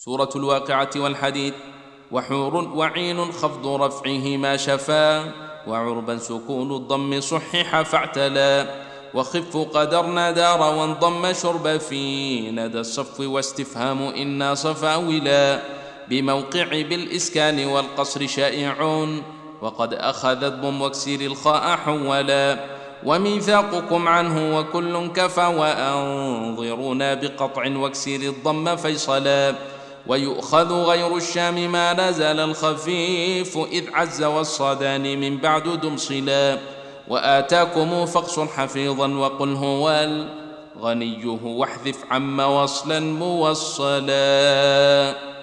سورة الواقعة والحديد. وحور وعين خفض رفعه ما شفا، وعربا سكون الضم صحح فاعتلا، وخف قدرنا دار وانضم شرب في ندى الصف واستفهام إنا صفاولا، بموقع بالإسكان والقصر شائعون، وقد أخذت ضم واكسر الخاء حولا، وميثاقكم عنه وكل كفى، وأنظرونا بقطع واكسر الضم فيصلا، ويؤخذ غير الشام ما نزل الخفيف إذ عز والصدان من بعد دمصلا، وآتاكم فاقصر حفيظا وقل هو الغني واحذف عم وصلا موصلا.